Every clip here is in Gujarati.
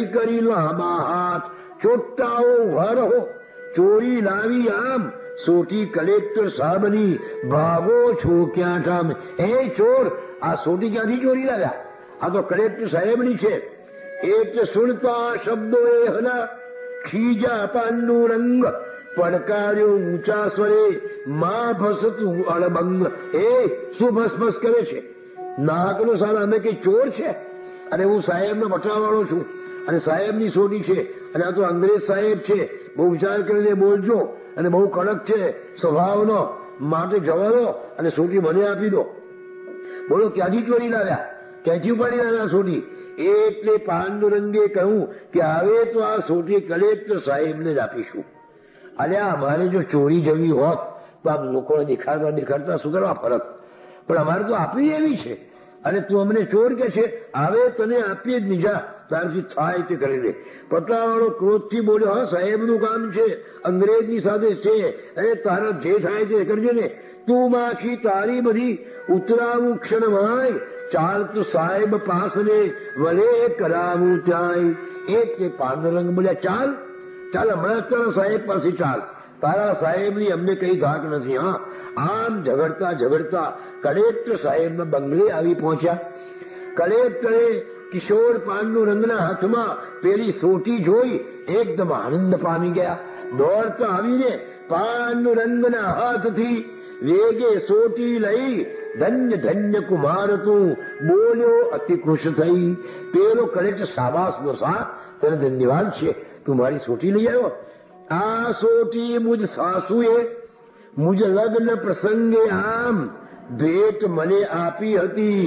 કરી લાંબા હાથ, ચોટ્ટાઓ ઉભા રહો. ચોરી લાવી આમ, સોટી કલેક્ટર સાહેબની, ભાગો છો ક્યાં ઠામ. એ ચોર, આ સોટી ક્યાંથી ચોરી લાવ્યા? આ તો કલેક્ટર સાહેબની છે. એટલે સુણતા શબ્દો એ હના, ખીજા પાંડુરંગ, પડકાર્યો ઊંચા સ્વરે, માં ભસતું અળબંગ. એ શું ભસભસ કરે છે? નાહકનો સારા અમે કઈ ચોર છે? અને હું સાહેબનો બચાવવાળો છું, અને સાહેબની સોટી છે, અને આ તો અંગ્રેજ સાહેબ છે. બહુ વિચાર કરીને બોલજો, અને બહુ કડક છે સ્વભાવનો, માટે જવા દો અને સોટી મને આપી દો. બોલો, ક્યાંથી ચોરી લાવ્યા? ક્યાંથી ઉપાડી લાવ્યા સોટી? એટલે પાંડુરંગે કહ્યું કે હવે તો આ સોટી કલેક્ટર સાહેબને જ આપીશું. અલ્યા, અમારે જો ચોરી જવી હોત તો આમ લોકોને દેખાડતા શું કરવા ફરક? પણ અમારે તો આપવી એવી છે, અને તું અમને ચોર કે છે? હવે તને આપીએ જ નહીં, જા તારથી થાય તે કરી લે. પટાવાળો ક્રોધથી બોલ્યો, હા સાહેબનું કામ છે, અંગ્રેજની સાથે છે, અને તારા જે થાય તે કરજે ને. તું માખી તારી બધી ઉતરાવું ક્ષણમાં, ચાલ તું સાહેબ પાસને, વલે કરાવું ત્યાંય. એટલે પાંડુરંગ બોલ્યા, ચાલ ચાલ, હમણાં તારા સાહેબ પાસે ચાલ. તારા સાહેબની અમને કઈ ધાક નથી. હા, આમ ઝઘડતા ઝઘડતા કલેક્ટર સાહેબના બંગલે આવી પહોંચ્યા. કલેક્ટરે કિશોર પાંડુરંગના હાથમાં પેલી સોટી જોઈ એકદમ આનંદ પામી ગયા. દોડતા આવીને પાંડુરંગના હાથથી વેગે સોટી લઈ, ધન્ય ધન્ય કુમાર તું, બોલ્યો અતિ ખુશ થઈ. પેલો કલેક્ટર, શાબાશ દોસા, તને ધન્યવાદ છે, તું મારી સોટી લઈ આવ્યો. આ સોટી મુજ સાસુએ મુજ લગ્ન પ્રસંગે આમ ભેટ મને આપી હતી,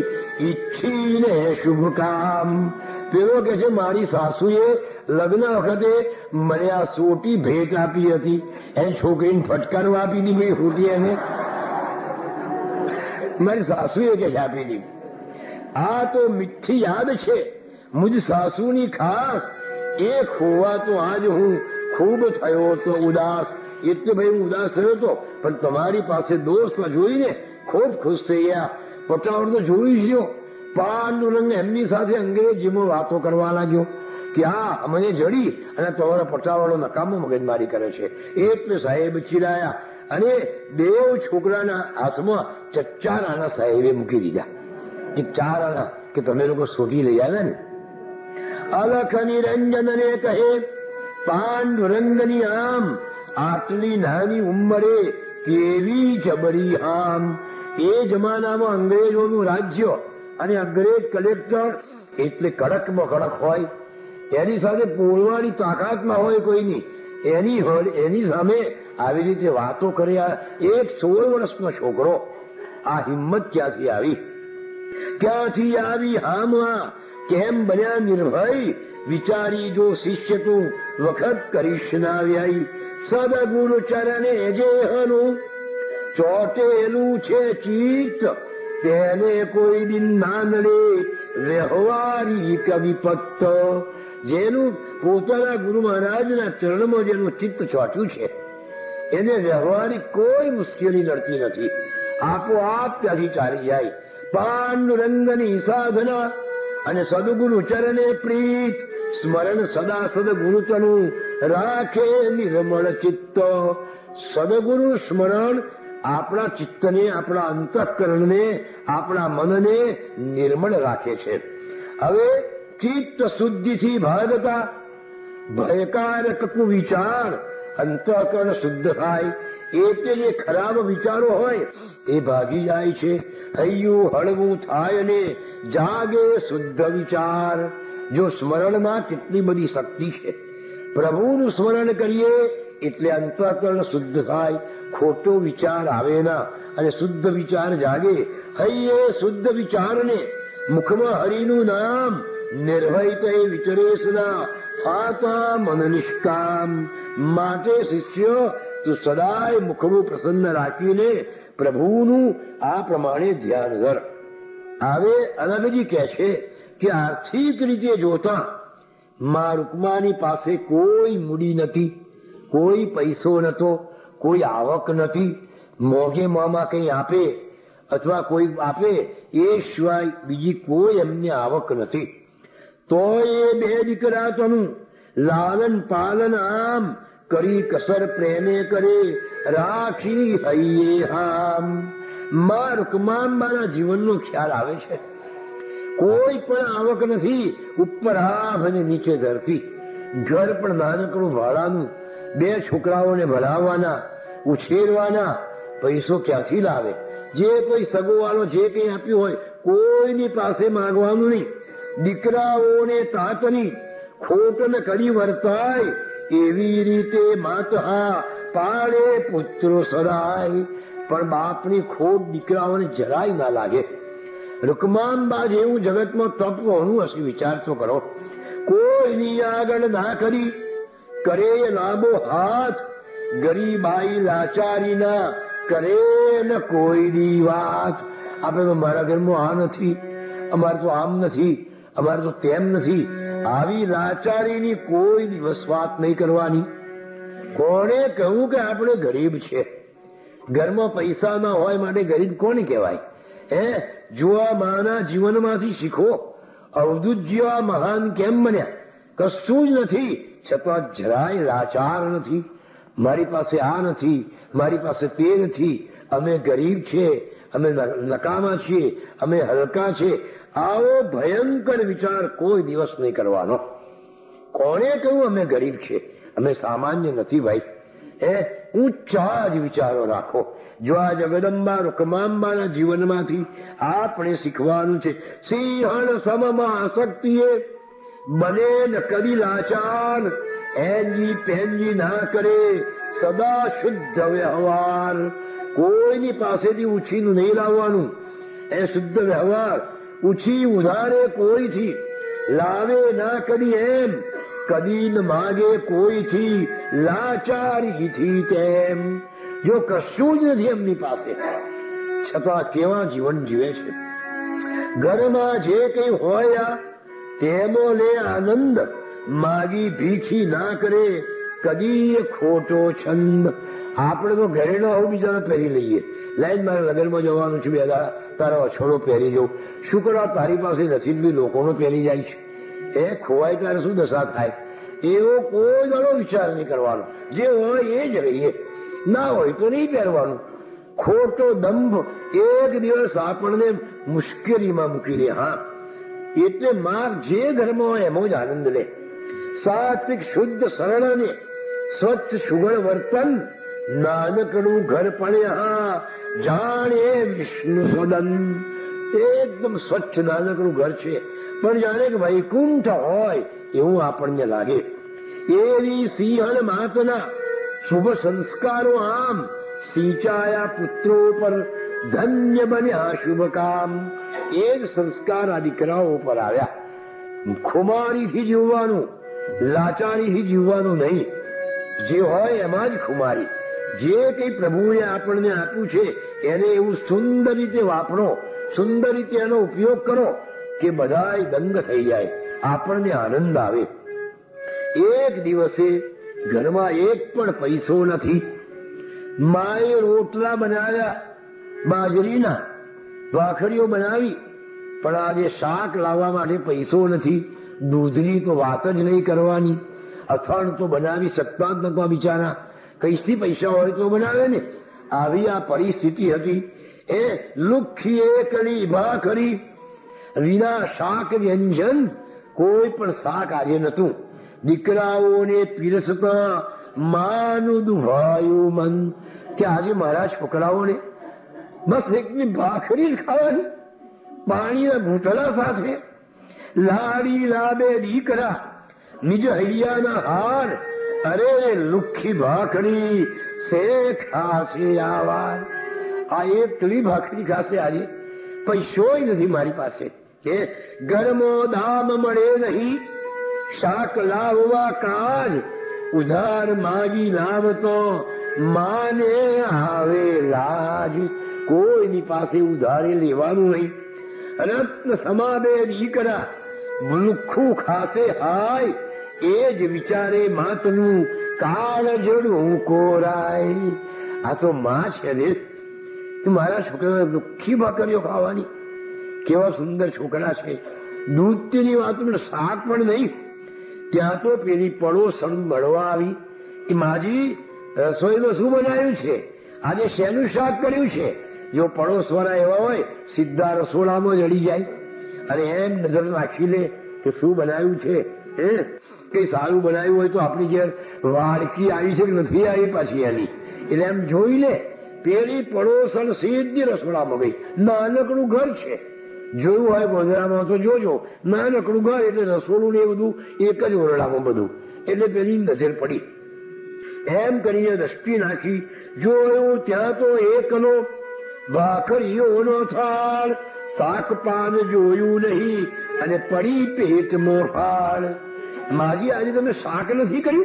ઈચ્છીને શુભ કામ. પેલો કે છે, મારી સાસુએ લગ્ન વખતે મને આ સોટી ભેટ આપી હતી. એની છોકરીને ફટકારવા આપી હતી ભાઈ સોટી, એને મારી સાસુએ કે આપી હતી. આ તો મીઠી યાદ છે મુજ સાસુની ખાસ, એ ખોવા તો આજ હું ખૂબ થયો તો ઉદાસ. એટલે ભાઈ હું ઉદાસ થયો હતો, પણ તમારી પાસે દોસ્ત જોઈને ખૂબ ખુશ થઈ ગયા. પટાવાળો તો જોઈ જ લ્યો. પાંડુરંગ એમની સાથે અંગ્રેજીમાં વાતો કરવા લાગ્યો કે આ મને જડી અને તમારા પટાવાળો નકામો મગજમારી કરે છે. એટલે સાહેબ ચીડાયા અને દેવ છોકરાના હાથમાં 4 આના સાહેબે મૂકી દીધા. કે 4 આના કે તમે લોકો સોટી લઈ આવ્યા ને. અલખ નિરંજનને કહે, પાંડુરંગની આમ આટલી નાની ઉંમરે કેવી જબરી આમ. એ જમાનામાં અંગ્રેજોનું રાજ્ય, અને અંગ્રેજ કલેક્ટર એટલે કડકમાં કડક હોય, એની સાથે બોલવાની તાકાતમાં હોય કોઈની, એની સામે આવી રીતે વાતો કર્યા. એક 16 વર્ષનો છોકરો, આ હિંમત ક્યાંથી આવી? ક્યાંથી આવી હામમાં? કેમ બન્યા નિર્ભય? વિચારી જો શિષ્ય તું વખત કરીશ ના વ્યાય. સદગુરુ ચરણે જે હનું ચોટેલું છે ચિત્ત, તેને કોઈ દિન ના નડે વ્યવહારી કવિપત્ત. જેનું પોતાના ગુરુ મહારાજના ચરણમાં જેનું ચિત્ત ચોટ્યું છે, એને વ્યવહારિક કોઈ મુશ્કેલી નડતી નથી, આપોઆપ ત્યાંથી ચાલી જાય. પાંડુરંગની સાધના અને સદગુરુ ચરણે પ્રીત, સ્મરણ સદા સદગુરુતનું રાખે નિર્મળ ચિત્ત. સદગુરુ સ્મરણ આપણા ચિત્તને, આપણા અંતઃકરણને, આપણા મનને નિર્મળ રાખે છે. હવે ચિત્ત શુદ્ધિથી ભાગતા ભયકારક વિચાર અંતઃકરણ શુદ્ધ થાય. એટલે જે ખરાબ વિચારો હોય એ ભાગી જાય છે. હૈયું હળવું થાય ને જાગે શુદ્ધ વિચાર. જો સ્મરણમાં કેટલી બધી શક્તિ છે. પ્રભુનું સ્મરણ કરીએ એટલે અંતઃકરણ શુદ્ધ થાય, ખોટો વિચાર આવે ના, અને શુદ્ધ વિચાર જાગે. હૈયે શુદ્ધ વિચારને, મુખમાં હરિનું નામ, નિર્ભય વિચરેશ ના, થાતા મન નિષ્કામ. માટે શિષ્ય તું સદાય મુખનું પ્રસન્ન રાખીને પ્રભુનું આ પ્રમાણે ધ્યાન ધર. હવે અલગજી કહે છે કે આર્થિક રીતે જોતા માં રૂકમાની પાસે કોઈ મૂડી નથી, કોઈ પૈસો નતો, કોઈ આવક નથી. મોઘે મોંમાં કઈ આપે અથવા કોઈ આપે એ સિવાય બીજી કોઈ એમને આવક નથી. તો એ બે દીકરા તનું લાલન પાલન આમ કરી કસર પ્રેમે કરે રાખી હૈયે હામ. માં રૂકમાંબાના જીવનનો ખ્યાલ આવે છે. કોઈ પણ આવક નથી, ઉપર આભ અને નીચે ધરતી. ઘર પણ નાનકડું ભાડાનું, બે છોકરાઓને ભણાવવાના, ઉછેરવાના. પૈસો ક્યાંથી લાવે? જે કોઈ સગોવાળો જે કઈ આપ્યું હોય કોઈની પાસે માંગવાનું નહીં. દીકરાઓને તાતની ખોટને કરી વર્તાય એવી રીતે માતા પાળે પુત્રો સરાય. પણ બાપની ખોટ દીકરાઓને જરાય ના લાગે. રૂકમાંબા જેવું જગતમાં તપ હોનું હશે, વિચાર તો કરો. કોઈની આગળ ના કરી કરે લાંબો હાથ, ગરીબાઈ લાચારી ના કરે ને કોઈની વાત. આપણે તો મારા ઘરમાં આ નથી, અમારે તો આમ નથી, અમારે તો તેમ નથી. આવી લાચારીની કોઈ દિવસ વાત નહીં કરવાની. કોણે કહ્યું કે આપણે ગરીબ છે? ઘરમાં પૈસા ના હોય માટે ગરીબ કોને કહેવાય? જુઓ, માના જીવનમાંથી શીખો. અવધૂત જેવા મહાન કેમ બન્યા? કશું જ નથી, છતાં જરાય લાચાર નથી. મારી પાસે આ નથી, મારી પાસે તે નથી, અમે ગરીબ છે, અમે નકામા છીએ, અમે હલકા છે. આવો ભયંકર વિચાર કોઈ દિવસ નહીં કરવાનો. કોણે કહ્યું અમે ગરીબ છે? અમે સામાન્ય નથી ભાઈ. ઊંચા જ વિચારો રાખો. જો આ જગદંબા રૂકમાંબાના જીવનમાંથી આપણે શીખવાનું છે. સિંહણ સમમાં આસક્તિએ બને ન કદી લાચાર, એનજી પેનજી ના કરે સદા શુદ્ધ વ્યવહાર. કોઈની પાસેથી ઉછીનું નહીં લાવવાનું. એ શુદ્ધ વ્યવહાર. ઉછી ઉધારે કોઈથી લાવે ના કદી એમ, કદી ન માગે કોઈથી લાચારીથી તેમ. જો કશું જ નથી એમની પાસે, છતાં કેવા જીવન જીવે છે. ઘરમાં જે કઈ હોય તેનો લે આનંદ, માગી ભીખી ના કરે કદી ખોટો છંદ. આપણે તો ઘરેણો આવું બીજાને પહેરી લઈએ. લાઈન મારે લગ્નમાં જવાનું છે, બે તારો અછોડો પહેરી જવું. શું કરવા? તારી પાસે નથી, લોકોનો પહેરી જાય છે. એ ખોવાય ત્યારે શું દશા થાય? એવો કોઈ દાડો વિચાર નહીં કરવાનો. જે હોય એ જ રહીએ, ના હોય તો નહીં પહેરવાનું. ખોટો દંભ એક દિવસ આપણને મુશ્કેલીમાં મૂકી દે. હા, એટલે માર્ગ જે ઘરમાં હોય એમાં જ આનંદ લે. સાત્વિક શુદ્ધ સરળ અને સ્વચ્છ સુગળ વર્તન, નાનકડું ઘર પણ હા જાણે વિષ્ણુ સદન. એકદમ સ્વચ્છ નાનકડું ઘર છે, પણ જાણે કે વૈકુંઠ હોય એવું આપણને લાગે. એવી સિંહણ માતના શુભ સંસ્કારો આમ સિંચાયા પુત્રો પર ધન્ય બન્યા શુભ કામ. એ જ સંસ્કાર આ દીકરાઓ પર આવ્યા. ખુમારીથી જીવવાનું, લાચારીથી જીવવાનું નહીં. જે હોય એમાં જ ખુમારી. જે કઈ પ્રભુએ આપણને આપ્યું છે એને એવું સુંદર રીતે વાપરો, સુંદર રીતે એનો ઉપયોગ કરો કે બધાય દંગ થઈ જાય, આપણને આનંદ આવે. એક દિવસે ઘરમાં એક પણ પૈસો નથી. માએ રોટલા બનાવ્યા, બાજરીના ભાખરીઓ બનાવી, પણ આજે શાક લાવવા માટે પૈસો નથી. દૂધની તો વાત જ નહીં કરવાની. અથાણું તો બનાવી શકતા જ નતા બિચારા. કઈથી પૈસા હોય તો બનાવે ને. આવી આ પરિસ્થિતિ હતી. એ લુખી એકડી ભાખરી વિના શાક વ્યંજન, કોઈ પણ શાક આજે નતું. દીકરાઓને પીરસતા માનું દુભાયું મન કે આજે મારા છોકરાઓને બસ એકની ભાખરી જ ખાવાની, પાણીના ઘૂંટડા સાથે. લાડી લાબે દીકરા નિજ હૈયાના હાર, અરે લુખી ભાખરી સે ખાશે આવાર. આ એકલી ભાખરી ખાશે આજે, પૈસોય નથી મારી પાસે. કે ગરમો દામ મળે નહીં, શાક લાવવા કાજ, ઉધાર માગી લાવતો માને આવે લાજ. કોઈની પાસે ઉધારે લેવાનું નહીં. રત્ન સમાબે દીકરા મુલુખું ખાશે હાય, એ જ વિચારે માતનું કાળજડું કોરાય. આ તો માં છે ને, મારા છોકરા લુખી ભાખરીઓ ખાવાની. કેવા સુંદર છોકરા છે. દૂધની વાત પણ શાક પણ નહીં. ત્યાં તો પેલી પડોસણ મળવા આવી કે માજી રસોઈમાં શું બનાવ્યું છે, આજે શેનું શાક કર્યું છે. જો પડોશવાળા એવા હોય સીધા રસોડામાં જડી જાય અને એમ નજર રાખી લે કે શું બનાવ્યું છે. કઈ સારું બનાવ્યું હોય તો આપણી ઘેર વાડકી આવી છે કે નથી આવી પાછી એની, એટલે એમ જોઈ લે. પેલી પડોસણ સીધી રસોડામાં ગઈ. નાનકડું ઘર છે, જોયું હોય ગોધરામાં તો જોજો, નાનકડું ઘર એટલે રસોડું ને એ બધું એક જ ઓરડામાં બધું. એટલે પેલી નજર પડી. એમ કરીને દ્રષ્ટિ નાખી, જોયું ત્યાં તો એકનો ભાખરીઓનો થાળ, શાક પાન જોયું નહીં અને પડી પેટમાં ફાળ. માજી આજે તમે શાક નથી કર્યું.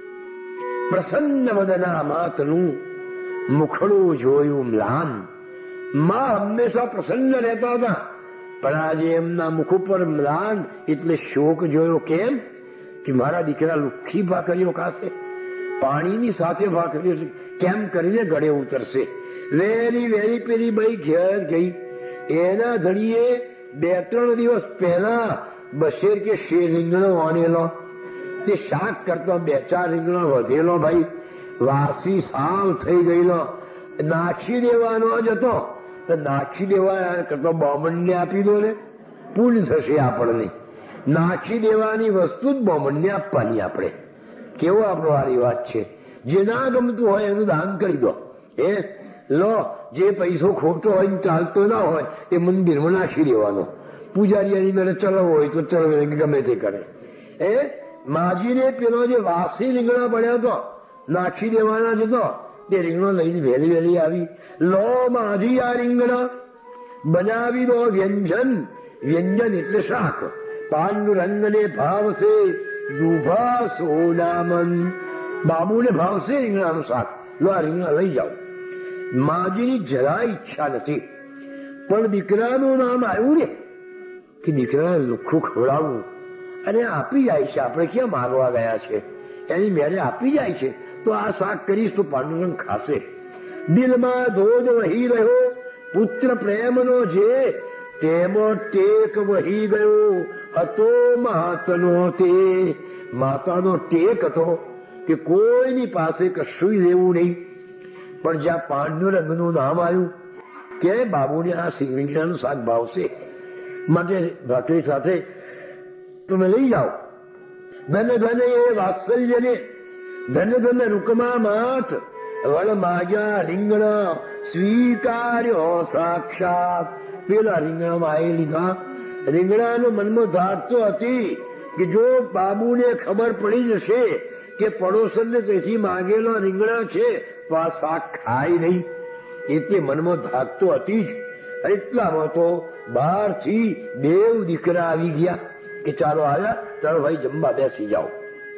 પ્રસન્ન વદના માતનું મુખડું જોયું મ્લાન. માં હંમેશા પ્રસન્ન રહેતા હતા, પણ આજે એમના મુખ ઉપર મ્લાન એટલે શોક જોયો. કેમ કે મારા દીકરા લુખ્ખી ભાખરીઓ ખાશે, પાણીની સાથે ભાખરીઓ કેમ કરીને ગળે ઉતરશે. વેરી વેરી પેલી ભાઈ ઘેર ગઈ. એના ધણીએ 2-3 દિવસ પહેલા બશેર કે શેર રીંગણો વાણેલો, તે શાક કરતો 2-4 રીંગણો વધેલો ભાઈ, વાસી સાવ થઈ ગયેલો, નાખી દેવાનો જ હતો. નાખી દેવા કરતો બ્રાહ્મણને આપી દો ને, પુણ્ય થશે આપણને. નાખી દેવાની વસ્તુ જ બ્રાહ્મણને આપવાની. આપણે કેવો આપણો આ રિવાજ છે, જે ના ગમતું હોય એનું દાન કરી દો. લો, જે પૈસો ખોટો હોય ચાલતો ના હોય એ મંદિરમાં નાખી દેવાનો. પૂજારીની મેળે ચલાવવો હોય તો ચલાવે, ગમે તે કરે. માજીને પેલો જે વાસી રીંગણા પડ્યો હતો નાખી દેવાના જ હતો, તે રીંગણો લઈને વહેલી વહેલી આવી. લો માજી, આ રીંગણા બનાવી દો વ્યંજન. વ્યંજન એટલે શાક. પાંડુરંગને ભાવશે દુભા સોનામન. બાબુને ભાવશે રીંગણાનું શાક. લો, આ રીંગણા લઈ જાઓ. માજીની જરા ઈચ્છા નથી, પણ દીકરાનું નામ આવ્યું ને કે દીકરાને લુખ્ખું ખવડાવવું અને આપી જાય છે. આપણે ક્યાં માગવા ગયા છે, એની મેરે આપી જાય છે. તો આ શાક કરીશ તો પાંડુરંગ ખાશે. દિલમાં ધોધ વહી રહ્યો પુત્ર પ્રેમનો જે, તેમાં ટેક વહી ગયો હતો માતનો તે. માતાનો ટેક હતો કે કોઈની પાસે કશું લેવું નહીં, પણ જ્યાં પાંડુરંગનું નામ આવ્યું કે બાબુને આ રીંગણાનું શાક ભાવશે, માટે ભાખરી સાથે તમે લઈ જાઓ. ધન ધન એ વાત્સલ્યને, ધન ધન રૂકમા માત. વળ માગ્યા રીંગણા સ્વીકાર્યો સાક્ષાત. પેલા રીંગણામાં આવી લીધા. રીંગણાનો મનમાં ધાર તો હતી કે જો બાબુને ખબર પડી જશે કે પડોશને તેથી માગેલો રીંગણા છે તો આ શાક ખાય નહીં, એટલે મનમાં ધાક તો હતી જ. એટલામાં તો બહારથી દેવ દીકરા આવી ગયા કે ચાલો આવ્યા, ચાલો ભાઈ જમવા બેસી જાઓ.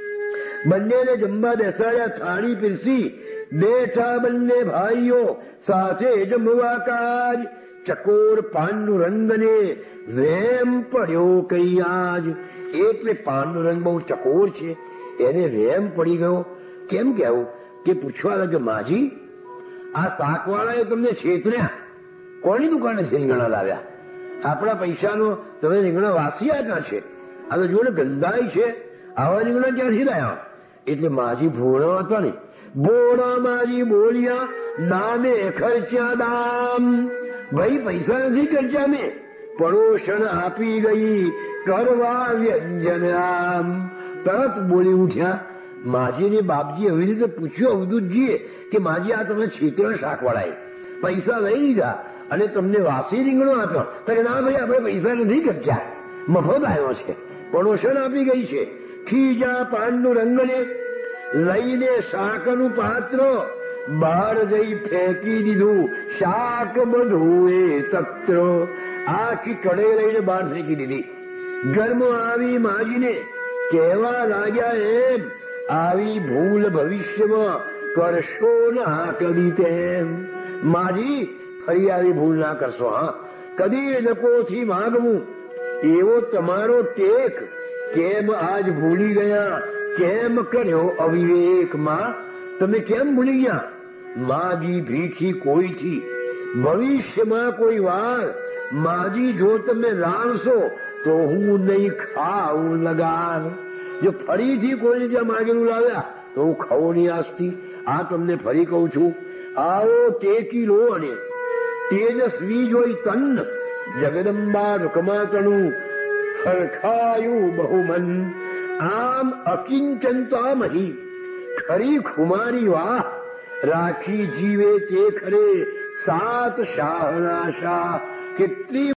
બંનેને જમવા બેસાડ્યા, થાળી પીરસી, બેઠા બંને ભાઈઓ સાથે જમવા કાજ. ચકોર પાંડુરંગને વેમ પડ્યો કઈ આજ. એટલે પાંડુરંગ બહુ ચકોર છે, એને વેમ પડી ગયો. કેમ કહેવું કે પૂછવા લાગે, માજી આ શાકવાળાએ તમને છેતર્યા, કોની દુકાનેથી રીંગણા લાવ્યા? આપણા પૈસાનો તમે રીંગણા વાસી આપ્યા છે, આ તો જો ને ગંદાય છે, આવા રીંગણા ક્યાંથી લાયા? એટલે માજી ભોળા હતા ને, ભોળા માજી બોલ્યા, નામે ખર્ચ્યા દામ. ભાઈ પૈસા નથી ખર્ચ્યા મેં, પડોશણ આપી ગઈ કરવા વ્યંજન આમ. તરત બોલી ઉઠ્યા. માજીને બાપજી એવી રીતે પૂછ્યું અવધૂતજીએ કે માજી આ તમે છેતરા શાકવાળાએ પૈસા લઈ લીધા અને તમને વાસી રીંગણો આપ્યો? તો ના ભાઈ, આપણે પૈસા નથી ખર્ચ્યા, મફત આવ્યો છે, પડોશણ આપી ગઈ છે. ખીજા પાંડુરંગને લઈને શાકનું પાત્ર બહાર જઈ ફેંકી દીધું. શાક બધું એ તત્ર. આખી કઢાઈ લઈને બહાર ફેંકી દીધી. ઘરમાં આવી માજીને કહેવા લાગ્યા, એમ આવી ભૂલ ભવિષ્યમાં કરશો ના કદી તેમ. માજી ફરી આવી ભૂલ ના કરશો, હા કદી નકોથી માગવું એવો તમારો ટેક કેમ આજ ભૂલી ગયા? કેમ કર્યો અવિવેક? માં તમે કેમ ભૂલી ગયા? માજી ભીખી કોઈથી ભવિષ્યમાં કોઈ વાર માજી જો તમે લાણશો તો હું નહીં ખાઉં લગાન. જો ફરીથી કોઈ ત્યાં માગેલું લાવ્યા તો હું ખાઉં નહીં આજથી. આ તમને ફરી કહું છું, આવો ટેકી લો અને તેજસ્વી જોઈ તન જગદંબા રૂકમાતણું હરખાયું બહુમન. આમ અકિંચનતામહી ખરી ખુમારી વાહ, રાખી જીવે તે ખરે સાત શાહના શાહ. કેટલી